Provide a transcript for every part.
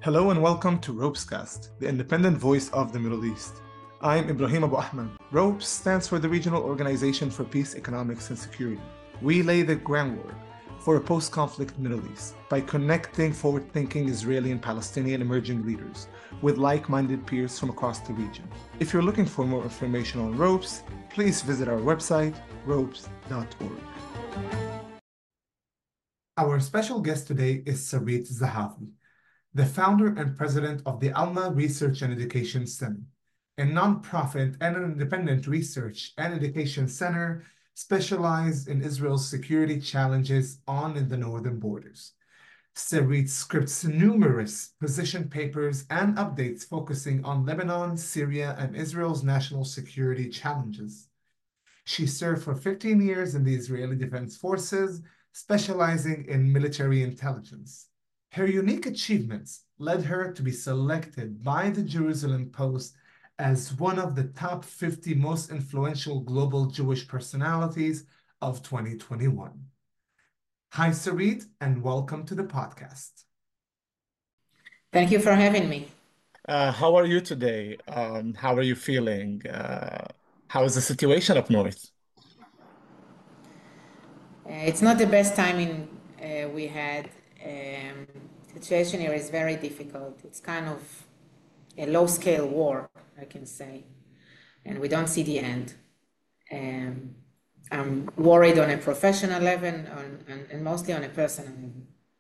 Hello and welcome to Ropescast, the independent voice of the Middle East. I'm Ibrahim Abu Ahmed. ROPES stands for the Regional Organization for Peace, Economics and Security. We lay the groundwork for a post-conflict Middle East by connecting forward-thinking Israeli and Palestinian emerging leaders with like-minded peers from across the region. If you're looking for more information on ROPES, please visit our website, ropes.org. Our special guest today is Sarit Zahavi, the founder and president of the Alma Research and Education Center, a nonprofit and an independent research and education center specialized in Israel's security challenges on the northern borders. Sarit scripts numerous position papers and updates focusing on Lebanon, Syria, and Israel's national security challenges. She served for 15 years in the Israeli Defense Forces, specializing in military intelligence. Her unique achievements led her to be selected by the Jerusalem Post as one of the top 50 most influential global Jewish personalities of 2021. Hi, Sarit, and welcome to the podcast. Thank you for having me. How are you today? How are you feeling? How is the situation up north? It's not the best timing we had. Situation here is very difficult. It's kind of a low-scale war, I can say, and we don't see the end. I'm worried on a professional level and mostly on a personal level.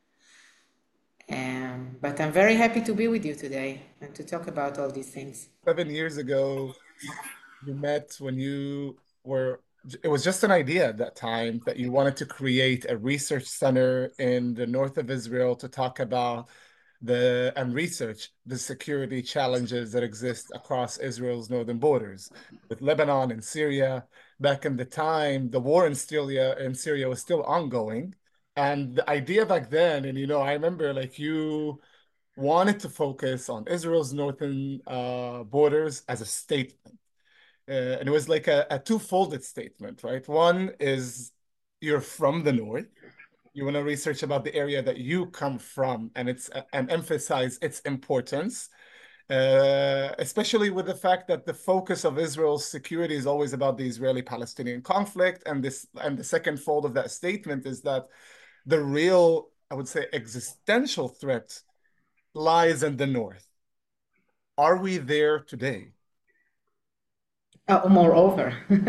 But I'm very happy to be with you today and to talk about all these things. 7 years ago, you met when it was just an idea at that time that you wanted to create a research center in the north of Israel to talk about and research the security challenges that exist across Israel's northern borders with Lebanon and Syria. Back in the time, the war in Syria was still ongoing. And the idea back then, and I remember like you wanted to focus on Israel's northern borders as a statement. And it was like a two-folded statement, right? One is you're from the north. You want to research about the area that you come from and emphasize its importance, especially with the fact that the focus of Israel's security is always about the Israeli-Palestinian conflict. And the second fold of that statement is that the real, I would say, existential threat lies in the north. Are we there today? Moreover,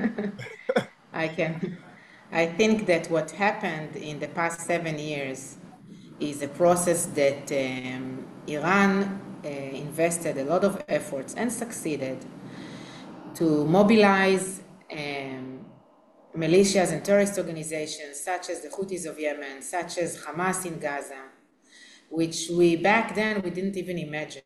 I think that what happened in the past 7 years is a process that Iran invested a lot of efforts and succeeded to mobilize militias and terrorist organizations such as the Houthis of Yemen, such as Hamas in Gaza, which back then we didn't even imagine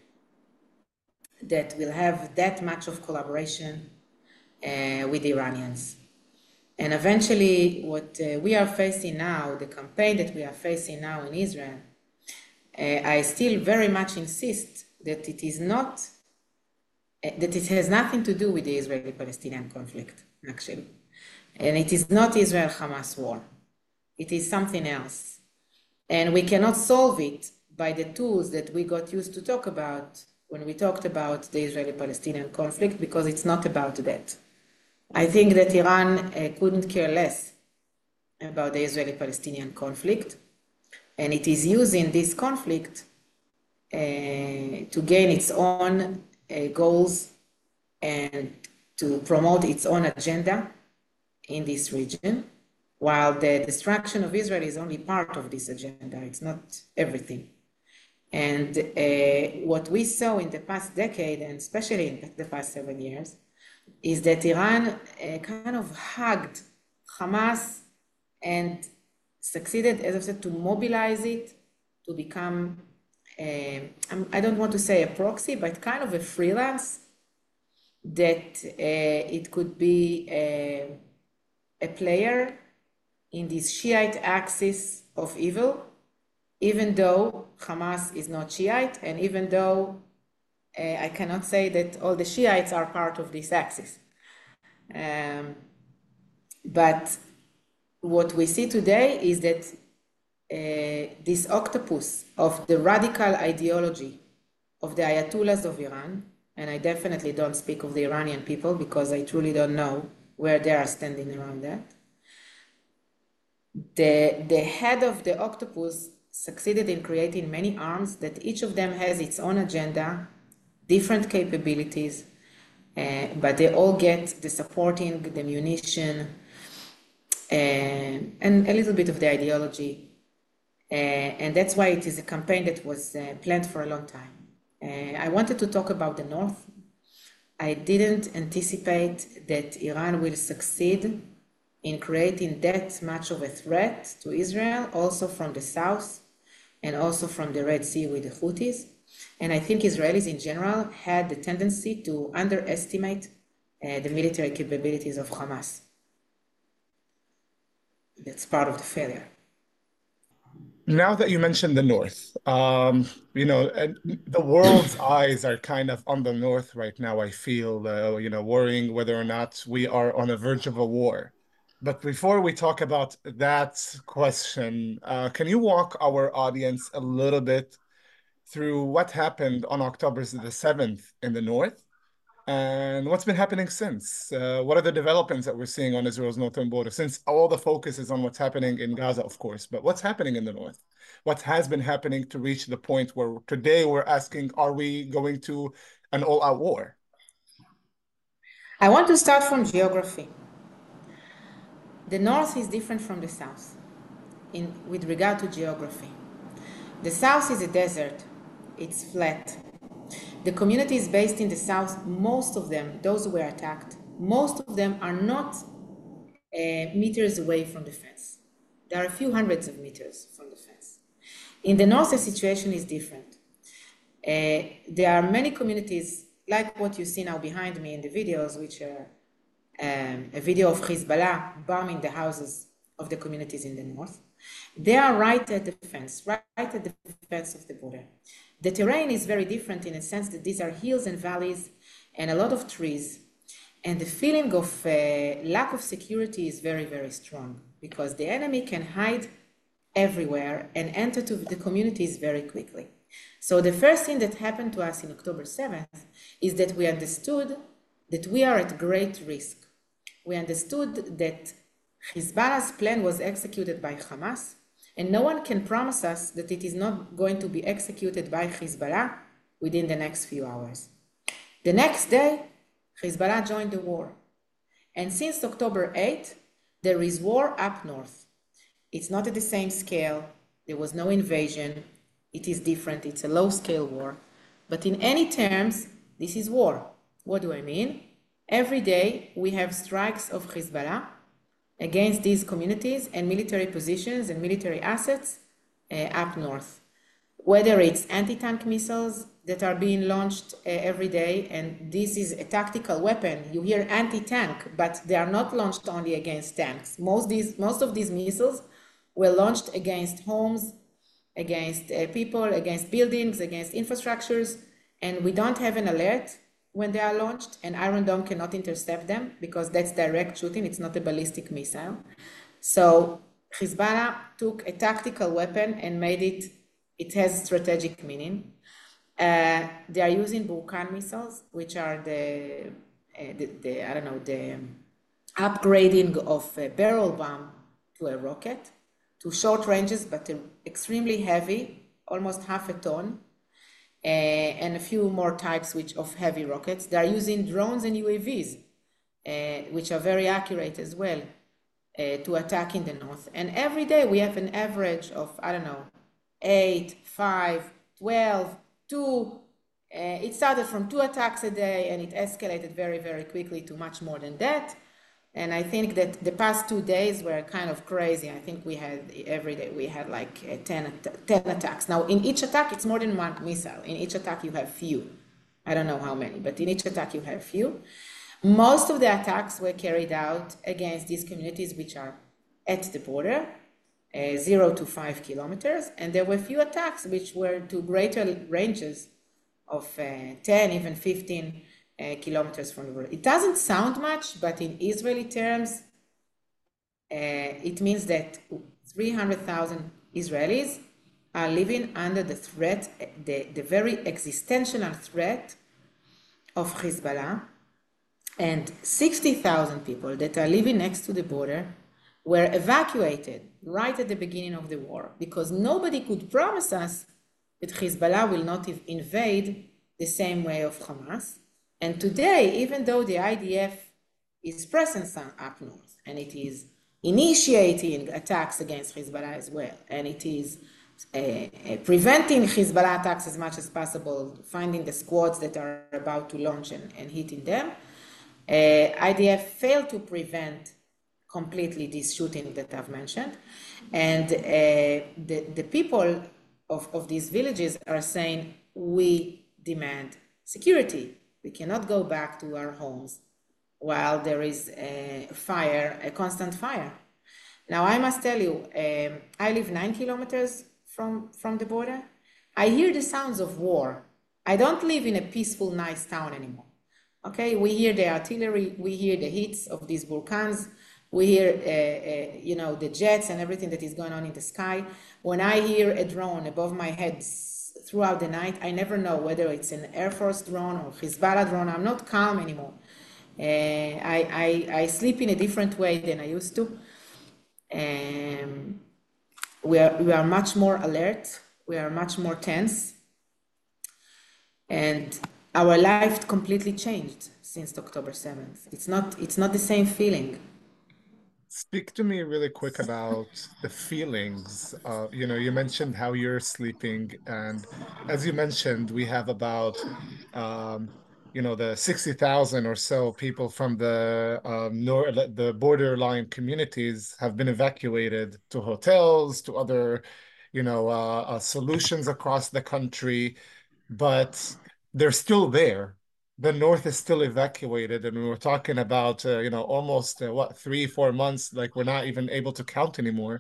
that we'll have that much of collaboration with the Iranians. And eventually what we are facing now, the campaign that we are facing now in Israel, I still very much insist that it is not, that it has nothing to do with the Israeli-Palestinian conflict, actually. And it is not Israel-Hamas war. It is something else. And we cannot solve it by the tools that we got used to talk about when we talked about the Israeli-Palestinian conflict, because it's not about that. I think that Iran couldn't care less about the Israeli-Palestinian conflict, and it is using this conflict to gain its own goals and to promote its own agenda in this region, while the destruction of Israel is only part of this agenda. It's not everything. And what we saw in the past decade, and especially in the past 7 years, is that Iran kind of hugged Hamas and succeeded, as I said, to mobilize it, to become, I don't want to say a proxy, but kind of a freelance, that it could be a player in this Shiite axis of evil, even though Hamas is not Shiite, and even though I cannot say that all the Shiites are part of this axis. But what we see today is that this octopus of the radical ideology of the Ayatollahs of Iran, and I definitely don't speak of the Iranian people because I truly don't know where they are standing around that. The head of the octopus succeeded in creating many arms that each of them has its own agenda, different capabilities, but they all get the supporting, the munition, and a little bit of the ideology. And that's why it is a campaign that was planned for a long time. I wanted to talk about the North. I didn't anticipate that Iran will succeed in creating that much of a threat to Israel, also from the South and also from the Red Sea with the Houthis. And I think Israelis in general had the tendency to underestimate the military capabilities of Hamas. That's part of the failure. Now that you mentioned the North, you know, and the world's eyes are kind of on the North right now, I feel, you know, worrying whether or not we are on the verge of a war. But before we talk about that question, can you walk our audience a little bit through what happened on October the 7th in the North? And what's been happening since? What are the developments that we're seeing on Israel's northern border? Since all the focus is on what's happening in Gaza, of course, but what's happening in the north? What has been happening to reach the point where today we're asking, are we going to an all-out war? I want to start from geography. The north is different from the south with regard to geography. The south is a desert, it's flat. The communities based in the south, most of them, those who were attacked, most of them are not meters away from the fence. There are a few hundreds of meters from the fence. In the north, the situation is different. There are many communities, like what you see now behind me in the videos, which are a video of Hezbollah bombing the houses of the communities in the north. They are right at the fence, right at the fence of the border. The terrain is very different in a sense that these are hills and valleys and a lot of trees. And the feeling of lack of security is very, very strong because the enemy can hide everywhere and enter to the communities very quickly. So the first thing that happened to us in October 7th is that we understood that we are at great risk. We understood that Hezbollah's plan was executed by Hamas, and no one can promise us that it is not going to be executed by Hezbollah within the next few hours. The next day, Hezbollah joined the war. And since October 8th, there is war up north. It's not at the same scale. There was no invasion. It is different. It's a low-scale war. But in any terms, this is war. What do I mean? Every day, we have strikes of Hezbollah against these communities and military positions and military assets up north. Whether it's anti-tank missiles that are being launched every day, and this is a tactical weapon. You hear anti-tank, but they are not launched only against tanks. Most of these missiles were launched against homes, against people, against buildings, against infrastructures, and we don't have an alert when they are launched, and Iron Dome cannot intercept them because that's direct shooting, it's not a ballistic missile. So Hezbollah took a tactical weapon and made it has strategic meaning. They are using Burkan missiles, which are the upgrading of a barrel bomb to a rocket, to short ranges, but extremely heavy, almost half a ton. And a few more types of heavy rockets. They are using drones and UAVs, which are very accurate as well, to attack in the north. And every day we have an average of, 8, 5, 12, 2. It started from 2 attacks a day and it escalated very, very quickly to much more than that. And I think that the past 2 days were kind of crazy. I think we had, every day we had like 10 attacks. Now in each attack, it's more than one missile. In each attack you have few. I don't know how many, but in each attack you have few. Most of the attacks were carried out against these communities which are at the border, 0 to 5 kilometers. And there were few attacks which were to greater ranges of 10, even 15 kilometers from the border. It doesn't sound much, but in Israeli terms, it means that 300,000 Israelis are living under the threat, the very existential threat of Hezbollah, and 60,000 people that are living next to the border were evacuated right at the beginning of the war because nobody could promise us that Hezbollah will not invade the same way of Hamas. And today, even though the IDF is present up north and it is initiating attacks against Hezbollah as well, and it is preventing Hezbollah attacks as much as possible, finding the squads that are about to launch and hitting them, IDF failed to prevent completely this shooting that I've mentioned. And the people of these villages are saying, we demand security. We cannot go back to our homes while there is a constant fire. Now, I must tell you, I live 9 kilometers from the border. I hear the sounds of war. I don't live in a peaceful, nice town anymore. Okay, we hear the artillery, we hear the hits of these Burkans, we hear, the jets and everything that is going on in the sky. When I hear a drone above my head throughout the night, I never know whether it's an Air Force drone or Hezbollah drone. I'm not calm anymore. I sleep in a different way than I used to. We are much more alert. We are much more tense. And our life completely changed since October 7th. It's not the same feeling. Speak to me really quick about the feelings. You mentioned how you're sleeping, and as you mentioned, we have about the 60,000 or so people from the borderline communities have been evacuated to hotels, to other solutions across the country, but they're still there. The north is still evacuated, and we were talking about almost 3-4 months, like we're not even able to count anymore.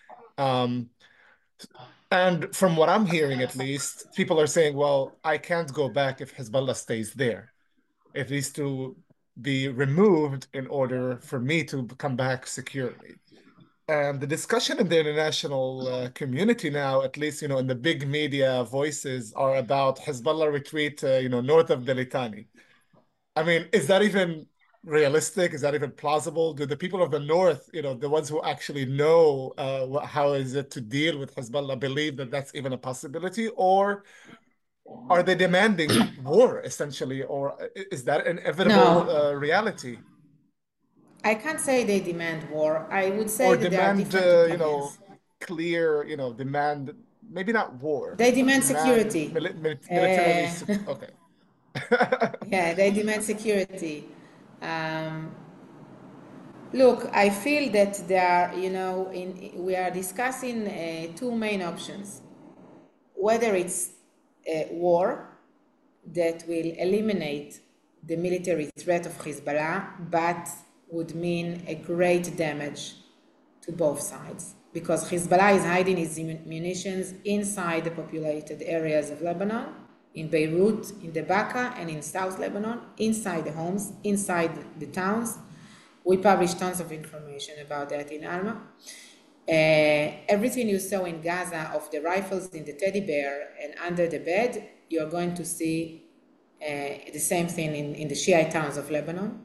And from what I'm hearing, at least, people are saying, well, I can't go back if Hezbollah stays there. It needs to be removed in order for me to come back securely. And the discussion in the international community now, at least, in the big media voices, are about Hezbollah retreat, north of the Litani. I mean, is that even realistic? Is that even plausible? Do the people of the north, the ones who actually know how is it to deal with Hezbollah, believe that that's even a possibility? Or are they demanding war, essentially? Or is that an inevitable reality? I can't say they demand war. I would say Or that there are demand, different opinions. clear, demand, maybe not war, They demand demand security. militarily. Okay. Yeah, they demand security. Look, I feel that there are, we are discussing two main options. Whether it's a war that will eliminate the military threat of Hezbollah, but would mean a great damage to both sides, because Hezbollah is hiding its munitions inside the populated areas of Lebanon, in Beirut, in the Bekaa, and in South Lebanon, inside the homes, inside the towns. We published tons of information about that in Alma. Everything you saw in Gaza of the rifles in the teddy bear and under the bed, you're going to see the same thing in the Shiite towns of Lebanon.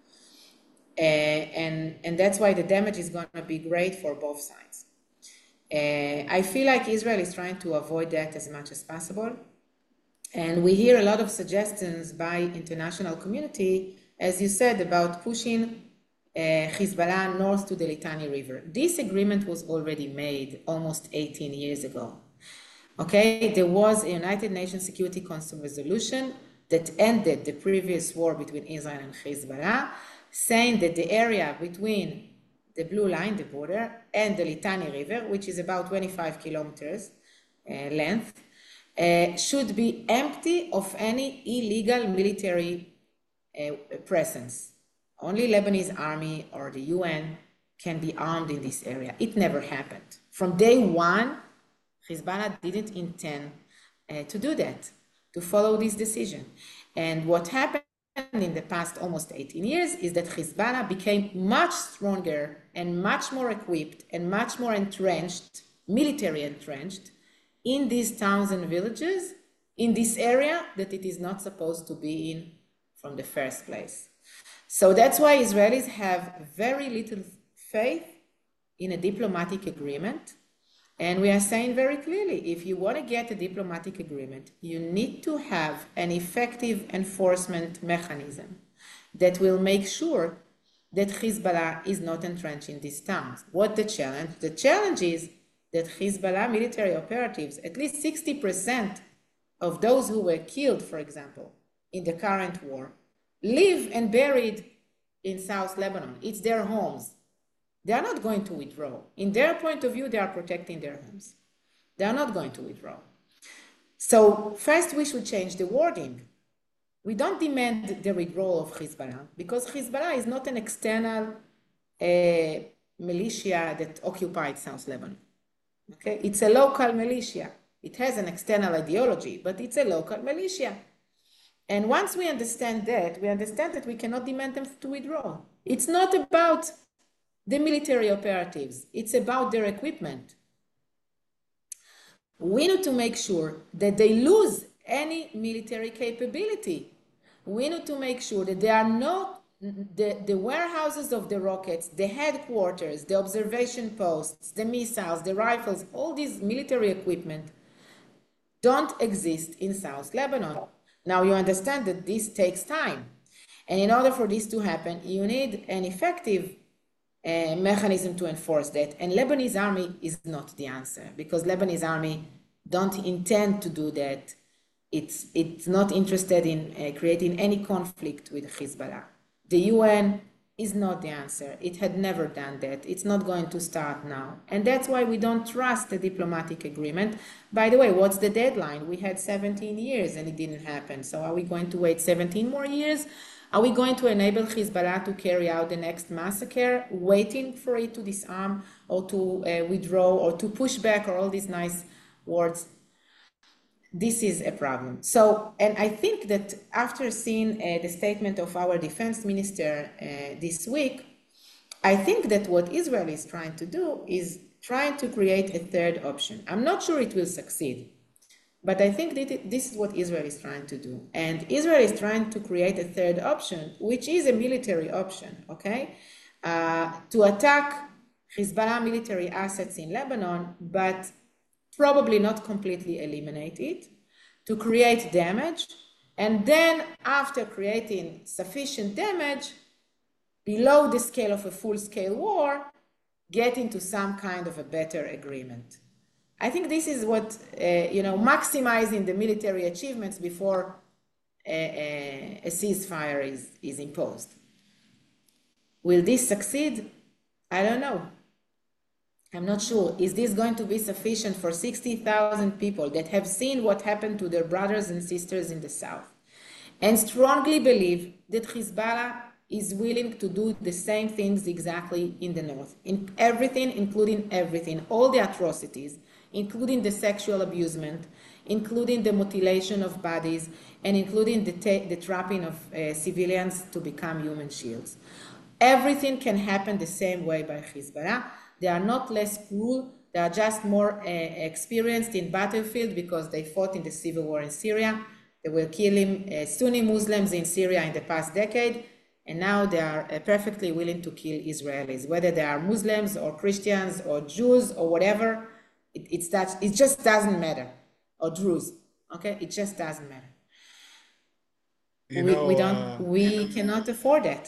And that's why the damage is going to be great for both sides. I feel like Israel is trying to avoid that as much as possible. And we hear a lot of suggestions by international community, as you said, about pushing Hezbollah north to the Litani River. This agreement was already made almost 18 years ago. Okay, there was a United Nations Security Council resolution that ended the previous war between Israel and Hezbollah, saying that the area between the blue line, the border, and the Litani River, which is about 25 kilometers length, should be empty of any illegal military presence. Only Lebanese army or the UN can be armed in this area. It never happened. From day one, Hezbollah didn't intend to do that, to follow this decision. And what happened in the past almost 18 years is that Hezbollah became much stronger and much more equipped and much more entrenched military entrenched in these towns and villages, in this area that it is not supposed to be in from the first place. So that's why Israelis have very little faith in a diplomatic agreement. And we are saying very clearly, if you want to get a diplomatic agreement, you need to have an effective enforcement mechanism that will make sure that Hezbollah is not entrenched in these towns. What the challenge? The challenge is that Hezbollah military operatives, at least 60% of those who were killed, for example, in the current war, live and buried in South Lebanon. It's their homes. They are not going to withdraw. In their point of view, they are protecting their homes. They are not going to withdraw. So first we should change the wording. We don't demand the withdrawal of Hezbollah because Hezbollah is not an external militia that occupied South Lebanon. Okay, it's a local militia. It has an external ideology, but it's a local militia. And once we understand that we cannot demand them to withdraw. It's not about the military operatives. It's about their equipment. We need to make sure that they lose any military capability. We need to make sure that there are not the warehouses of the rockets, the headquarters, the observation posts, the missiles, the rifles, all these military equipment don't exist in South Lebanon. Now you understand that this takes time. And in order for this to happen, you need an effective mechanism to enforce that. And Lebanese army is not the answer because Lebanese army don't intend to do that. It's not interested in creating any conflict with Hezbollah. The UN is not the answer. It had never done that. It's not going to start now. And that's why we don't trust a diplomatic agreement. By the way, what's the deadline? We had 17 years and it didn't happen. So are we going to wait 17 more years? Are we going to enable Hezbollah to carry out the next massacre, waiting for it to disarm or to withdraw or to push back or all these nice words? This is a problem. So, and I think that after seeing the statement of our defense minister this week, I think that what Israel is trying to do is trying to create a third option. I'm not sure it will succeed, but I think that this is what Israel is trying to do. And Israel is trying to create a third option, which is a military option, okay? To attack Hezbollah military assets in Lebanon, but probably not completely eliminate it, to create damage. And then after creating sufficient damage, below the scale of a full-scale war, get into some kind of a better agreement. I think this is what, maximizing the military achievements before a ceasefire is imposed. Will this succeed? I don't know. I'm not sure. Is this going to be sufficient for 60,000 people that have seen what happened to their brothers and sisters in the south and strongly believe that Hezbollah is willing to do the same things exactly in the north, in everything, including everything, all the atrocities, including the sexual abusement, including the mutilation of bodies, and including the trapping of civilians to become human shields. Everything can happen the same way by Hezbollah. They are not less cruel. They are just more experienced in battlefield because they fought in the civil war in Syria. They were killing Sunni Muslims in Syria in the past decade, and now they are perfectly willing to kill Israelis, whether they are Muslims or Christians or Jews or whatever. It just doesn't matter. Or Druze, okay? It just doesn't matter. We cannot afford that.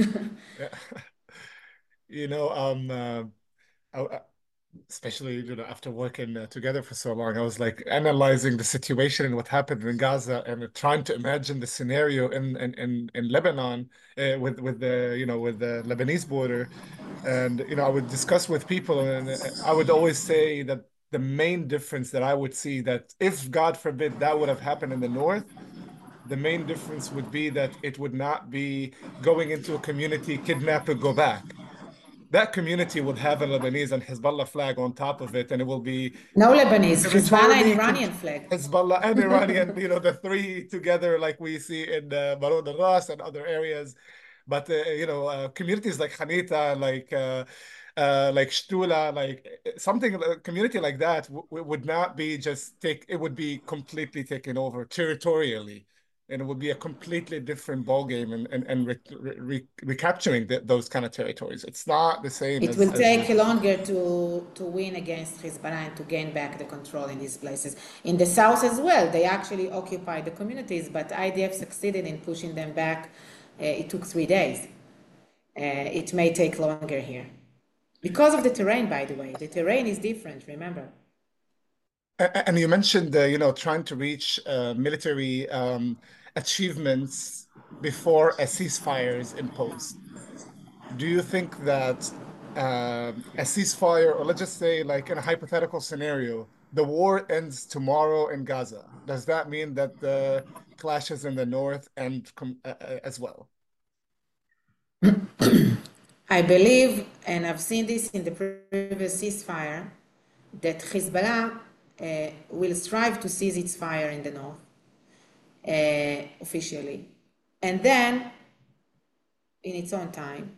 Especially after working together for so long, I was like analyzing the situation and what happened in Gaza and trying to imagine the scenario in Lebanon with the Lebanese border. And I would discuss with people, and I would always say that the main difference that I would see, that if God forbid that would have happened in the north, the main difference would be that it would not be going into a community, kidnap and go back. That community would have a Lebanese and Hezbollah flag on top of it, and it will be no Lebanese, Hezbollah and Iranian flag. Hezbollah and Iranian, the three together, like we see in Marun al-Ras and other areas. But communities like Hanita, like like Shtula, like something, a community like that would not be just it would be completely taken over territorially. And it would be a completely different ballgame and recapturing those kind of territories. It's not the same It will as take longer to win against Hezbollah and to gain back the control in these places. In the south as well, they actually occupied the communities, but IDF succeeded in pushing them back. It took 3 days. It may take longer here. Because of the terrain, by the way. The terrain is different, remember. And you mentioned, trying to reach military achievements before a ceasefire is imposed. Do you think that a ceasefire, or let's just say, like in a hypothetical scenario, the war ends tomorrow in Gaza? Does that mean that the clashes in the north end as well? I believe, and I've seen this in the previous ceasefire, that Hezbollah will strive to cease its fire in the north officially. And then, in its own time,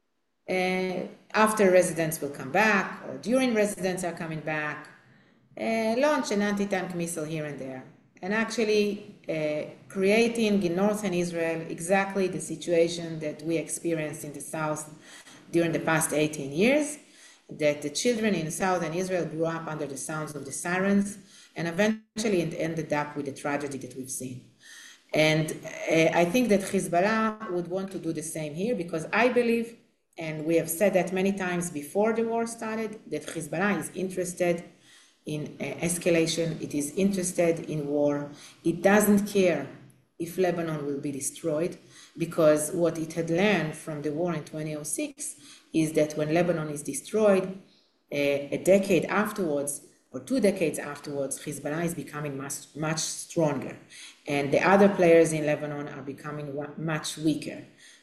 after residents will come back, or during residents are coming back, launch an anti-tank missile here and there. And actually creating in northern Israel exactly the situation that we experienced in the south during the past 18 years, that the children in southern Israel grew up under the sounds of the sirens, and eventually it ended up with the tragedy that we've seen. And I think that Hezbollah would want to do the same here, because I believe, and we have said that many times before the war started, that Hezbollah is interested in escalation, it is interested in war. It doesn't care if Lebanon will be destroyed, because what it had learned from the war in 2006 is that when Lebanon is destroyed, a decade afterwards, or 2 decades afterwards, Hezbollah is becoming much stronger. And the other players in Lebanon are becoming much weaker.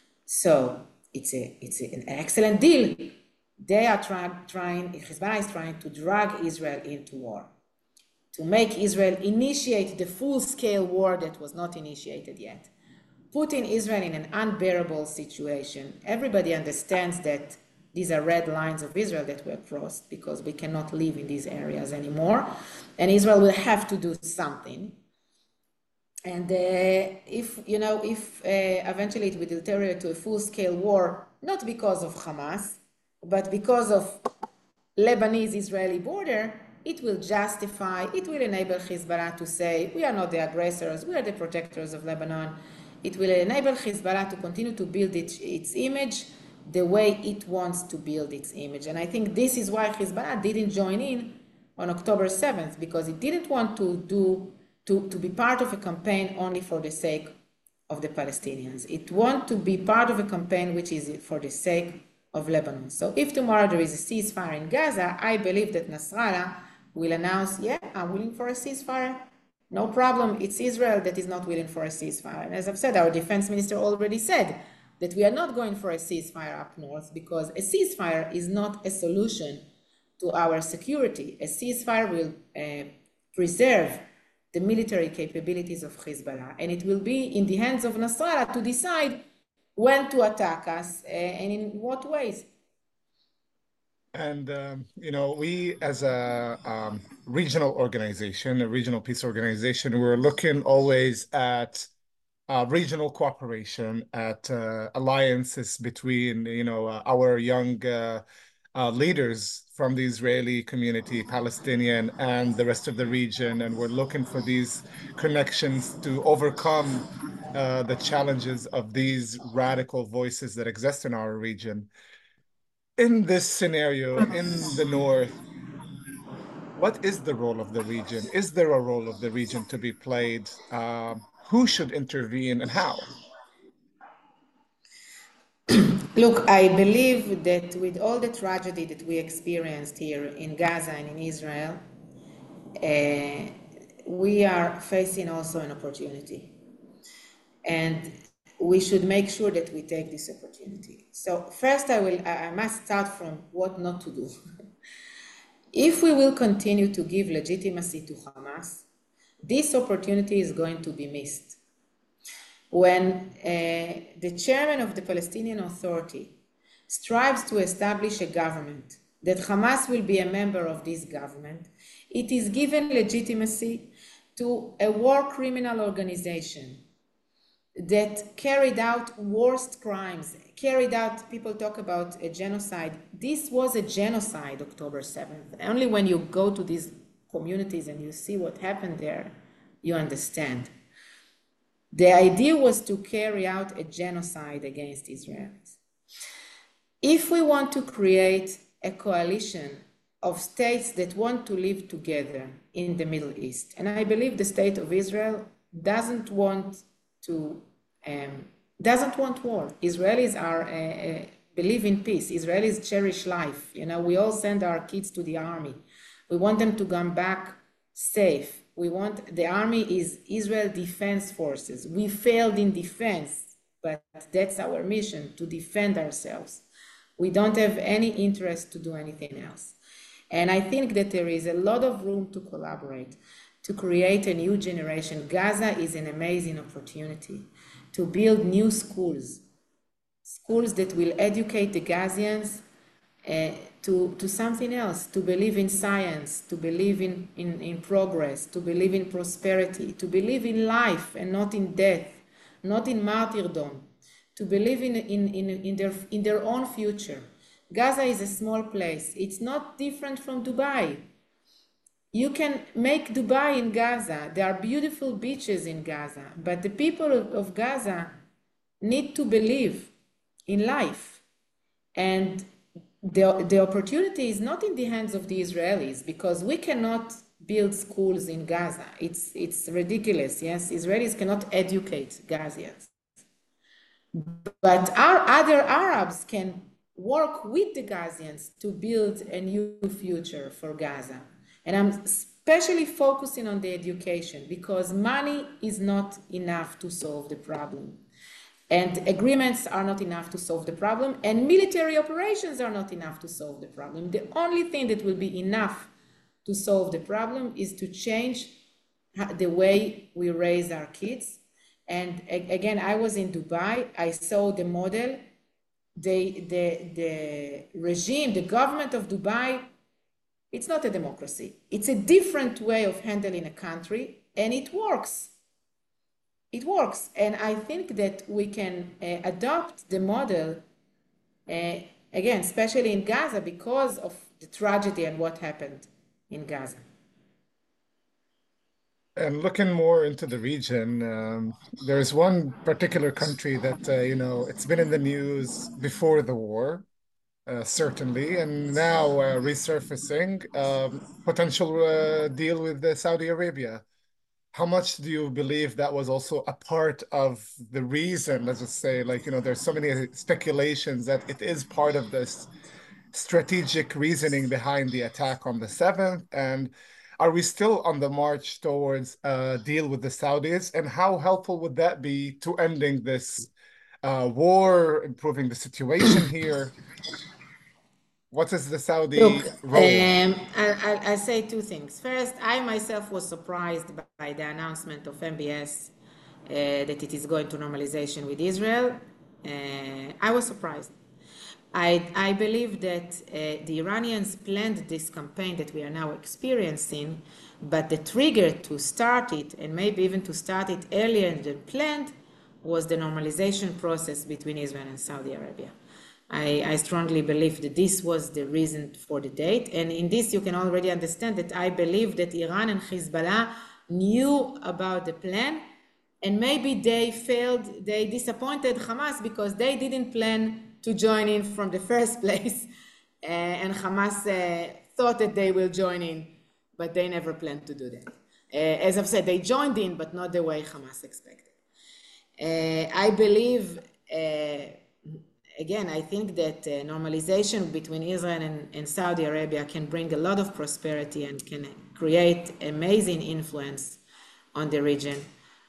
So it's an excellent deal. They are Hezbollah is trying to drag Israel into war, to make Israel initiate the full-scale war that was not initiated yet, putting Israel in an unbearable situation. Everybody understands that these are red lines of Israel that were crossed, because we cannot live in these areas anymore, and Israel will have to do something. And if eventually it will deteriorate to a full-scale war, not because of Hamas, but because of Lebanese-Israeli border, it will enable Hezbollah to say, we are not the aggressors, we are the protectors of Lebanon. It will enable Hezbollah to continue to build its image the way it wants to build its image. And I think this is why Hezbollah didn't join in on October 7th, because it didn't want to be part of a campaign only for the sake of the Palestinians. It wants to be part of a campaign which is for the sake of Lebanon. So if tomorrow there is a ceasefire in Gaza, I believe that Nasrallah will announce, yeah, I'm willing for a ceasefire. No problem, it's Israel that is not willing for a ceasefire. And as I've said, our defense minister already said that we are not going for a ceasefire up north, because a ceasefire is not a solution to our security. A ceasefire will preserve the military capabilities of Hezbollah, and it will be in the hands of Nasrallah to decide when to attack us and in what ways. And we as a regional organization, a regional peace organization, we're looking always at regional cooperation, at alliances between our young leaders from the Israeli community, Palestinian, and the rest of the region, and we're looking for these connections to overcome the challenges of these radical voices that exist in our region. In this scenario, in the north, what is the role of the region? Is there a role of the region to be played? Who should intervene and how? Look, I believe that with all the tragedy that we experienced here in Gaza and in Israel, we are facing also an opportunity. And we should make sure that we take this opportunity. So first I must start from what not to do. If we will continue to give legitimacy to Hamas, this opportunity is going to be missed. When the chairman of the Palestinian Authority strives to establish a government, that Hamas will be a member of this government, it is given legitimacy to a war criminal organization that carried out worst crimes, people talk about a genocide. This was a genocide, October 7th. Only when you go to these communities and you see what happened there, you understand. The idea was to carry out a genocide against Israelis. If we want to create a coalition of states that want to live together in the Middle East, and I believe the state of Israel doesn't want war. Israelis believe in peace. Israelis cherish life. We all send our kids to the army. We want them to come back safe. The army is Israel Defense Forces. We failed in defense, but that's our mission, to defend ourselves. We don't have any interest to do anything else. And I think that there is a lot of room to collaborate, to create a new generation. Gaza is an amazing opportunity to build new schools that will educate the Gazians to something else, to believe in science, to believe in progress, to believe in prosperity, to believe in life and not in death, not in martyrdom, to believe in their own future. Gaza is a small place. It's not different from Dubai. You can make Dubai in Gaza. There are beautiful beaches in Gaza, but the people of Gaza need to believe in life. And the opportunity is not in the hands of the Israelis, because we cannot build schools in Gaza. It's ridiculous, yes? Israelis cannot educate Gazians. But our other Arabs can work with the Gazians to build a new future for Gaza. And I'm especially focusing on the education, because money is not enough to solve the problem. And agreements are not enough to solve the problem, and military operations are not enough to solve the problem. The only thing that will be enough to solve the problem is to change the way we raise our kids. And again, I was in Dubai, I saw the model. The regime, the government of Dubai, it's not a democracy. It's a different way of handling a country, and it works. It works. And I think that we can adopt the model, again, especially in Gaza, because of the tragedy and what happened in Gaza. And looking more into the region, there's one particular country that, it's been in the news before the war, certainly, and now resurfacing, potential deal with Saudi Arabia. How much do you believe that was also a part of the reason, let's just say, there's so many speculations that it is part of this strategic reasoning behind the attack on the 7th? And are we still on the march towards a deal with the Saudis? And how helpful would that be to ending this war, improving the situation here? What is the Saudi role? I'll say two things. First, I myself was surprised by the announcement of MBS that it is going to normalization with Israel. I was surprised. I believe that the Iranians planned this campaign that we are now experiencing, but the trigger to start it, and maybe even to start it earlier than planned, was the normalization process between Israel and Saudi Arabia. I strongly believe that this was the reason for the date. And in this, you can already understand that I believe that Iran and Hezbollah knew about the plan, and maybe they disappointed Hamas because they didn't plan to join in from the first place. And Hamas thought that they will join in, but they never planned to do that. As I've said, they joined in, but not the way Hamas expected. I believe, again, I think that normalization between Israel and Saudi Arabia can bring a lot of prosperity and can create amazing influence on the region.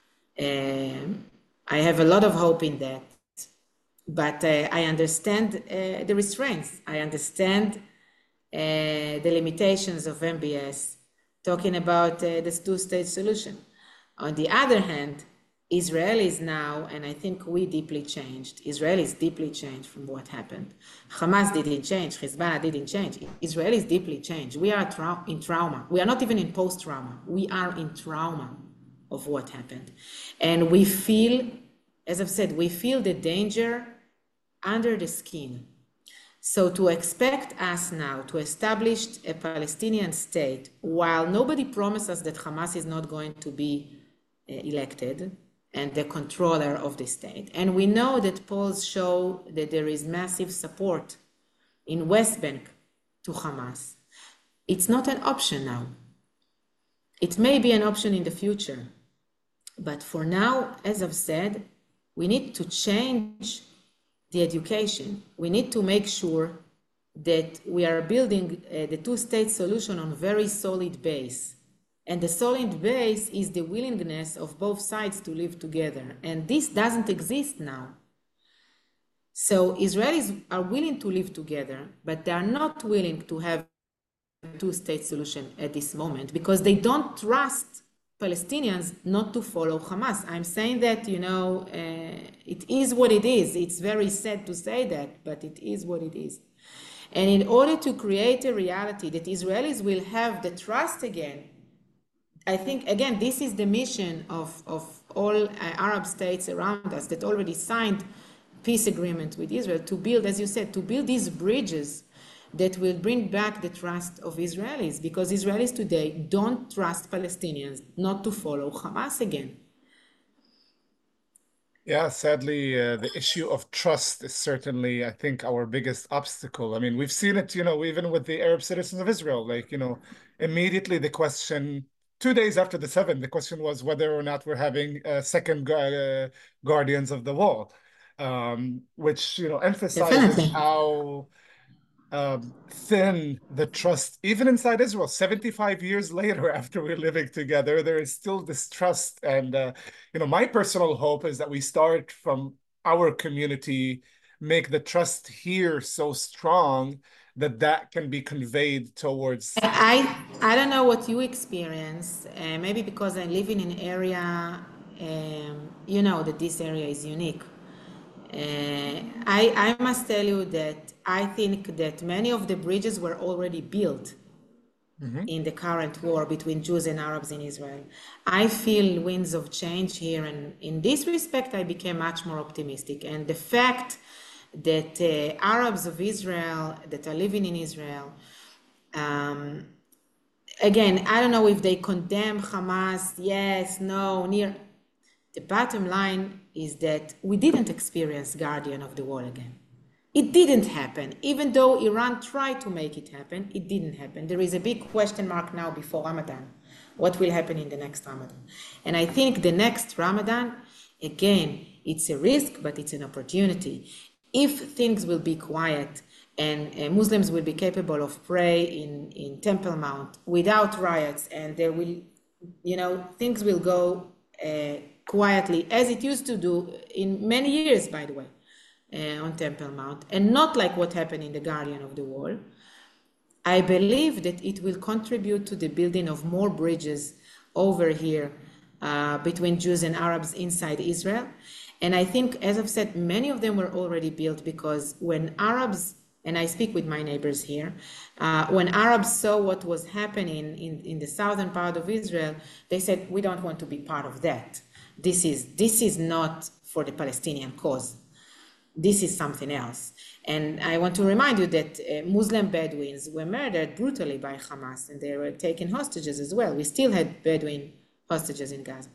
I have a lot of hope in that, but I understand the restraints. I understand the limitations of MBS, talking about this two-state solution. On the other hand, Israelis now, and I think we deeply changed. Israelis deeply changed from what happened. Hamas didn't change. Hezbollah didn't change. Israelis deeply changed. We are in trauma. We are not even in post-trauma. We are in trauma of what happened. And we feel, as I've said, we feel the danger under the skin. So to expect us now to establish a Palestinian state, while nobody promised us that Hamas is not going to be elected and the controller of the state, and we know that polls show that there is massive support in West Bank to Hamas, it's not an option now. It may be an option in the future, but for now, as I've said, we need to change the education. We need to make sure that we are building the two-state solution on a very solid base. And the solid base is the willingness of both sides to live together. And this doesn't exist now. So Israelis are willing to live together, but they are not willing to have a two-state solution at this moment because they don't trust Palestinians not to follow Hamas. I'm saying that, it is what it is. It's very sad to say that, but it is what it is. And in order to create a reality that Israelis will have the trust again, I think, again, this is the mission of all Arab states around us that already signed peace agreement with Israel to build, as you said, to build these bridges that will bring back the trust of Israelis, because Israelis today don't trust Palestinians not to follow Hamas again. Yeah, sadly, the issue of trust is certainly, I think, our biggest obstacle. I mean, we've seen it, even with the Arab citizens of Israel. Like, immediately the question, 2 days after the 7th, the question was whether or not we're having a second Guardians of the Wall, which, emphasizes Definitely. how thin the trust, even inside Israel, 75 years later, after we're living together, there is still this trust. And, my personal hope is that we start from our community, make the trust here so strong that that can be conveyed towards. I don't know what you experience, maybe because I live in an area, that this area is unique. I must tell you that I think that many of the bridges were already built in the current war between Jews and Arabs in Israel. I feel winds of change here, and in this respect, I became much more optimistic. And the fact that Arabs of Israel that are living in Israel, again, I don't know if they condemn Hamas, yes, no, near. The bottom line is that we didn't experience Guardian of the Wall again. It didn't happen. Even though Iran tried to make it happen, it didn't happen. There is a big question mark now before Ramadan. What will happen in the next Ramadan? And I think the next Ramadan, again, it's a risk, but it's an opportunity. If things will be quiet and Muslims will be capable of pray in Temple Mount without riots, and there will, things will go quietly, as it used to do in many years, by the way, on Temple Mount, and not like what happened in the Guardian of the Wall, I believe that it will contribute to the building of more bridges over here between Jews and Arabs inside Israel. And I think, as I've said, many of them were already built because when Arabs, and I speak with my neighbors here, when Arabs saw what was happening in the southern part of Israel, they said, we don't want to be part of that. This is not for the Palestinian cause. This is something else. And I want to remind you that Muslim Bedouins were murdered brutally by Hamas, and they were taken hostages as well. We still had Bedouin hostages in Gaza.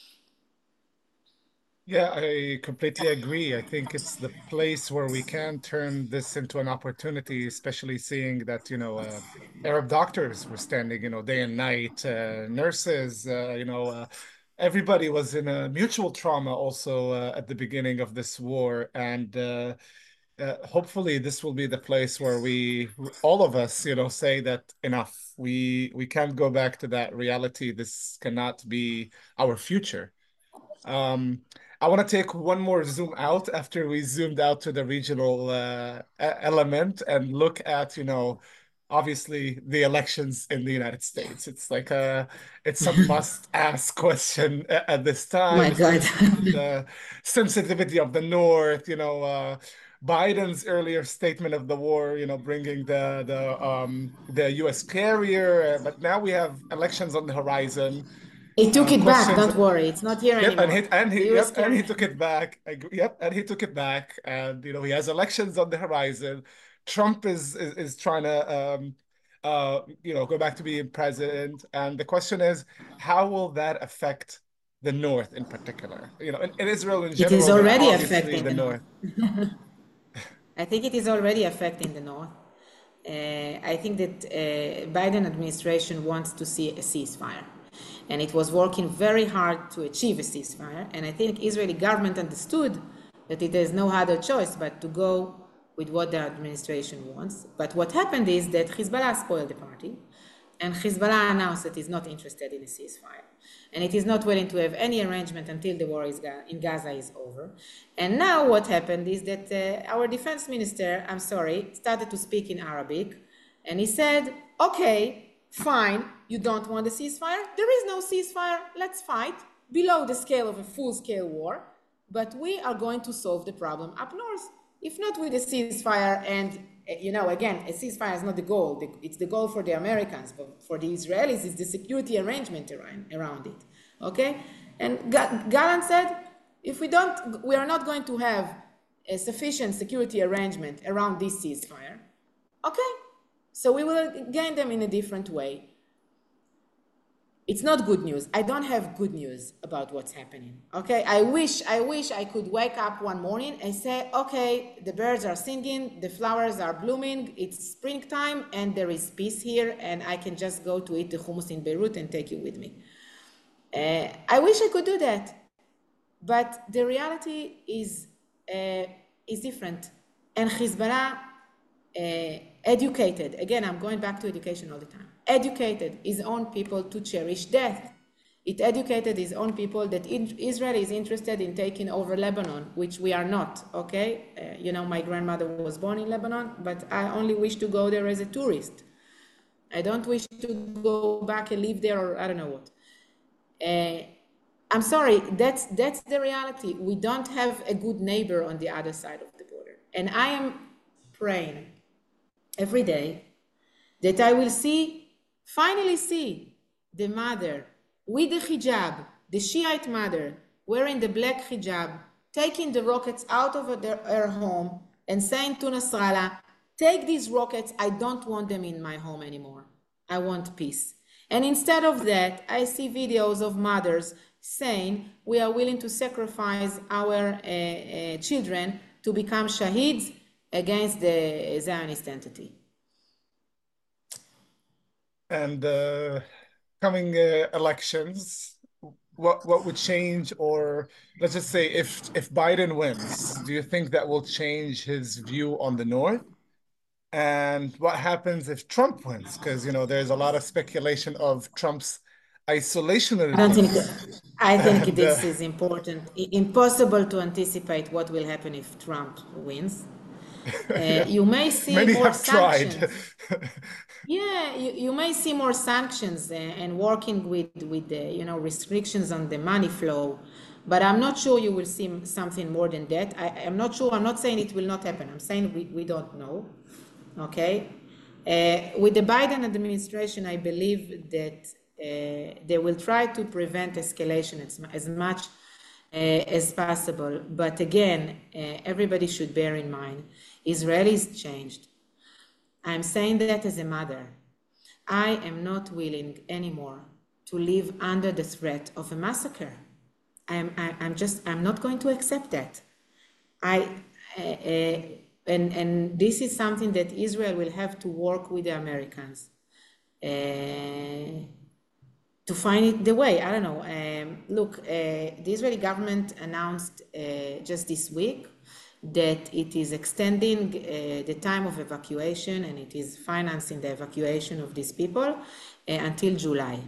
Yeah, I completely agree. I think it's the place where we can turn this into an opportunity, especially seeing that, Arab doctors were standing, day and night, nurses, everybody was in a mutual trauma also at the beginning of this war. And hopefully this will be the place where all of us, say that enough. We can't go back to that reality. This cannot be our future. I want to take one more zoom out after we zoomed out to the regional element and look at, obviously the elections in the United States. It's a must-ask question at this time, My God. especially with the sensitivity of the North. Biden's earlier statement of the war, bringing the U.S. carrier, but now we have elections on the horizon. He took it back. Questions. Don't worry. It's not here Yep, anymore. The US and he carry. took it back. Yep, and he took it back. And he has elections on the horizon. Trump is trying to go back to being president. And the question is, how will that affect the North in particular? In Israel in It is general, but already obviously affecting the the North. North. I think it is already affecting the North. I think that Biden administration wants to see a ceasefire. And it was working very hard to achieve a ceasefire. And I think Israeli government understood that it has no other choice but to go with what the administration wants. But what happened is that Hezbollah spoiled the party, and Hezbollah announced that it's not interested in a ceasefire. And it is not willing to have any arrangement until the war in Gaza is over. And now what happened is that our defense minister, started to speak in Arabic. And he said, okay, fine, you don't want a ceasefire? There is no ceasefire, let's fight below the scale of a full-scale war. But we are going to solve the problem up north. If not with a ceasefire, and again, a ceasefire is not the goal. It's the goal for the Americans, but for the Israelis, it's the security arrangement around it. Okay? And Gallant said, if we are not going to have a sufficient security arrangement around this ceasefire. Okay? So we will gain them in a different way. It's not good news. I don't have good news about what's happening. Okay, I wish I could wake up one morning and say, okay, the birds are singing, the flowers are blooming, it's springtime, and there is peace here, and I can just go to eat the hummus in Beirut and take you with me. I wish I could do that, but the reality is different. And Hezbollah educated, again, I'm going back to education all the time, educated his own people to cherish death. It educated his own people that Israel is interested in taking over Lebanon, which we are not, okay? My grandmother was born in Lebanon, but I only wish to go there as a tourist. I don't wish to go back and live there, or I don't know what. I'm sorry, that's the reality. We don't have a good neighbor on the other side of the border. And I am praying every day that I will finally see the mother with the hijab, the Shiite mother wearing the black hijab, taking the rockets out of her home and saying to Nasrallah, take these rockets, I don't want them in my home anymore. I want peace. And instead of that, I see videos of mothers saying we are willing to sacrifice our children to become shaheeds against the Zionist entity. And coming elections, what would change, or let's just say if Biden wins, do you think that will change his view on the North? And what happens if Trump wins? Because there's a lot of speculation of Trump's isolationism. I think this is important. Impossible to anticipate what will happen if Trump wins. You may see Many more have sanctions. tried. Yeah, you may see more sanctions and working with the restrictions on the money flow, but I'm not sure you will see something more than that. I'm not sure. I'm not saying it will not happen. I'm saying we don't know. Okay, with the Biden administration, I believe that they will try to prevent escalation as much as possible. But again, everybody should bear in mind, Israel is changed. I'm saying that as a mother. I am not willing anymore to live under the threat of a massacre. I'm not going to accept that. And this is something that Israel will have to work with the Americans to find the way. I don't know. Look, the Israeli government announced just this week that it is extending the time of evacuation, and it is financing the evacuation of these people until July.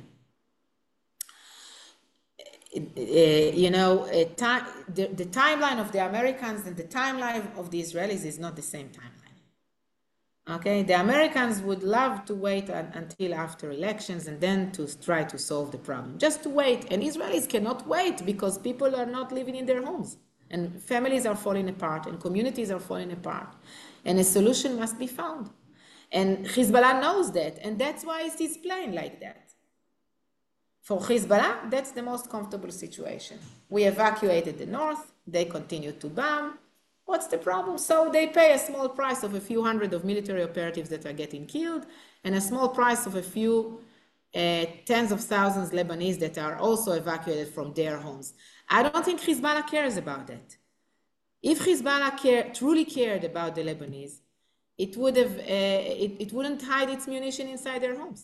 The timeline of the Americans and the timeline of the Israelis is not the same timeline. Okay, the Americans would love to wait until after elections and then to try to solve the problem. Just to wait. And Israelis cannot wait because people are not living in their homes. And families are falling apart and communities are falling apart. And a solution must be found. And Hezbollah knows that. And that's why it is playing like that. For Hezbollah, that's the most comfortable situation. We evacuated the north, they continue to bomb. What's the problem? So they pay a small price of a few hundred of military operatives that are getting killed, and a small price of a few tens of thousands Lebanese that are also evacuated from their homes. I don't think Hezbollah cares about that. If Hezbollah truly cared about the Lebanese, it wouldn't hide its munition inside their homes.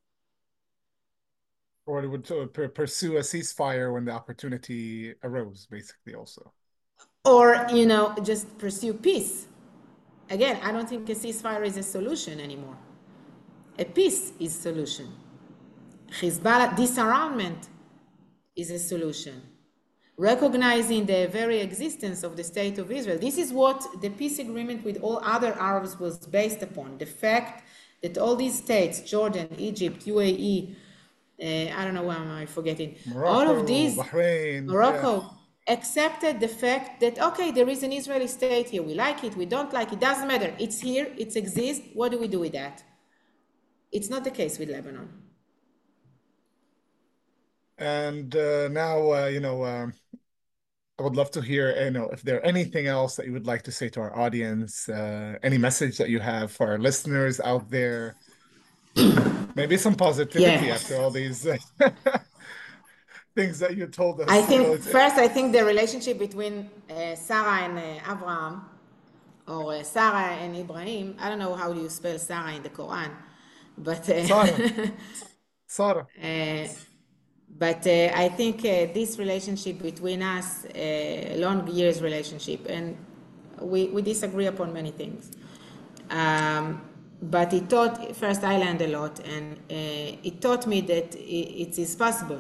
Or it would pursue a ceasefire when the opportunity arose, basically, also. Or, just pursue peace. Again, I don't think a ceasefire is a solution anymore. A peace is a solution. Hezbollah disarmament is a solution. Recognizing the very existence of the state of Israel. This is what the peace agreement with all other Arabs was based upon. The fact that all these states, Jordan, Egypt, UAE, I don't know why am I forgetting, Morocco, all of these, Bahrain, Morocco, yeah, accepted the fact that, okay, there is an Israeli state here. We like it, we don't like it, doesn't matter. It's here, it exists. What do we do with that? It's not the case with Lebanon. And now, I would love to hear, if there anything else that you would like to say to our audience, any message that you have for our listeners out there, maybe some positivity Yeah. after all these things that you told us. I think first, I think the relationship between Sarah and Abraham, or Sarah and Ibrahim. I don't know how you spell Sarah in the Quran, but Sarah, Sarah. but I think this relationship between us, long years relationship, and we disagree upon many things. But it taught, first I learned a lot, and it taught me that it is possible.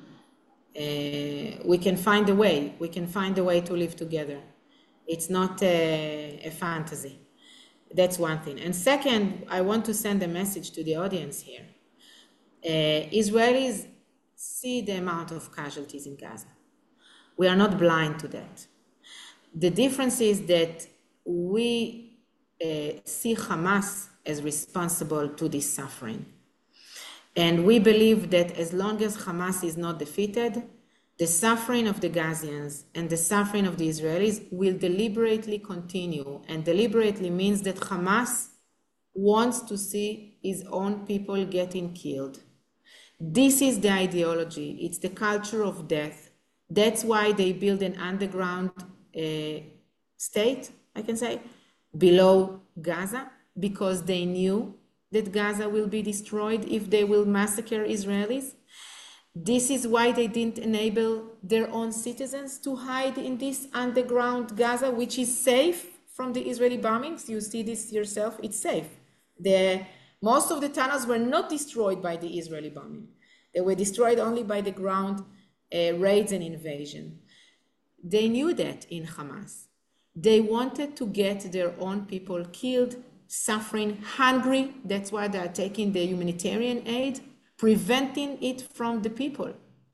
We can find a way. We can find a way to live together. It's not a fantasy. That's one thing. And second, I want to send a message to the audience here. Israelis see the amount of casualties in Gaza. We are not blind to that. The difference is that we see Hamas as responsible to this suffering. And we believe that as long as Hamas is not defeated, the suffering of the Gazians and the suffering of the Israelis will deliberately continue. And deliberately means that Hamas wants to see his own people getting killed. This is the ideology. It's the culture of death. That's why they build an underground state, I can say, below Gaza, because they knew that Gaza will be destroyed if they will massacre Israelis. This is why they didn't enable their own citizens to hide in this underground Gaza, which is safe from the Israeli bombings. You see this yourself, it's safe. Most of the tunnels were not destroyed by the Israeli bombing. They were destroyed only by the ground raids and invasion. They knew that in Hamas. They wanted to get their own people killed, suffering, hungry. That's why they are taking the humanitarian aid, preventing it from the people.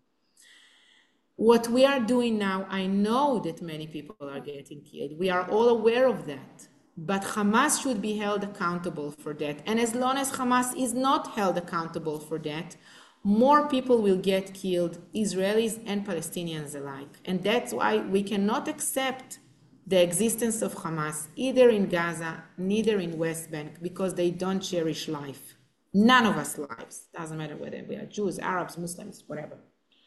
What we are doing now, I know that many people are getting killed. We are all aware of that. But Hamas should be held accountable for that. And as long as Hamas is not held accountable for that, more people will get killed, Israelis and Palestinians alike. And that's why we cannot accept the existence of Hamas, either in Gaza, neither in West Bank, because they don't cherish life. None of us lives. Doesn't matter whether we are Jews, Arabs, Muslims, whatever.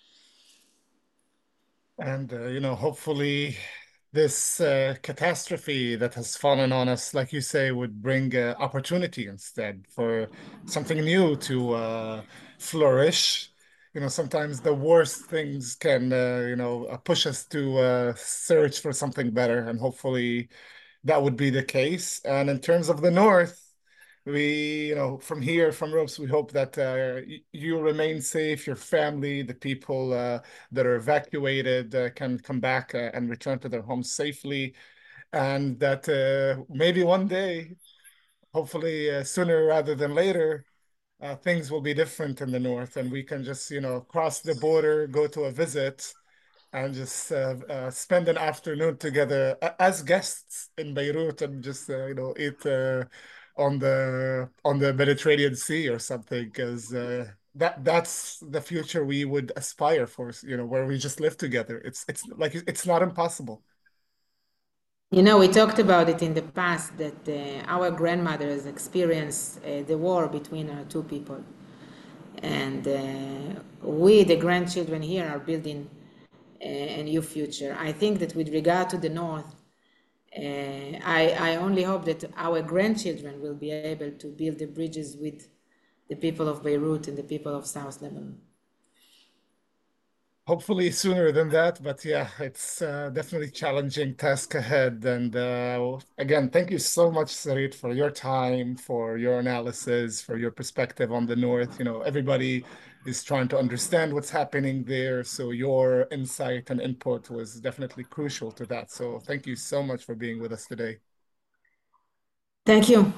And, hopefully this catastrophe that has fallen on us, like you say, would bring opportunity instead for something new to flourish. Sometimes the worst things can, push us to search for something better, and hopefully that would be the case. And in terms of the North, we, from here, from Ropes, we hope that you remain safe, your family, the people that are evacuated can come back and return to their homes safely, and that maybe one day, hopefully sooner rather than later, things will be different in the north, and we can just, cross the border, go to a visit, and just spend an afternoon together as guests in Beirut, and just eat on the Mediterranean Sea or something, because that's the future we would aspire for, where we just live together. It's not impossible. We talked about it in the past that our grandmothers experienced the war between our two people. And we, the grandchildren here, are building a new future. I think that with regard to the North, I only hope that our grandchildren will be able to build the bridges with the people of Beirut and the people of South Lebanon. Hopefully sooner than that, but yeah, it's definitely challenging task ahead. And again, thank you so much, Sarit, for your time, for your analysis, for your perspective on the North. Everybody is trying to understand what's happening there, so your insight and input was definitely crucial to that. So thank you so much for being with us today. Thank you.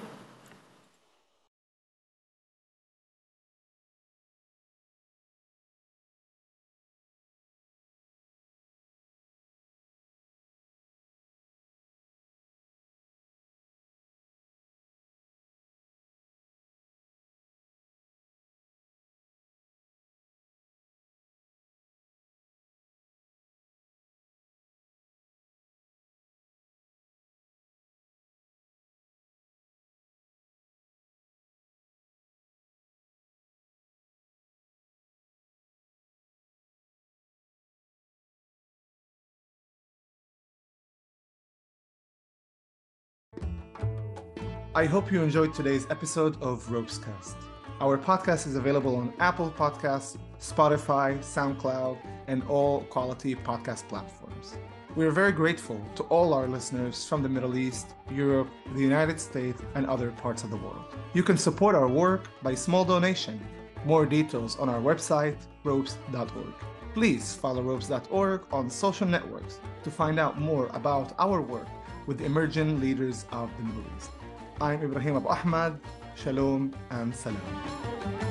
I hope you enjoyed today's episode of Ropescast. Our podcast is available on Apple Podcasts, Spotify, SoundCloud, and all quality podcast platforms. We are very grateful to all our listeners from the Middle East, Europe, the United States, and other parts of the world. You can support our work by small donation. More details on our website, ropes.org. Please follow ropes.org on social networks to find out more about our work with emerging leaders of the Middle East. I'm Ibrahim Abu Ahmad. Shalom and salam.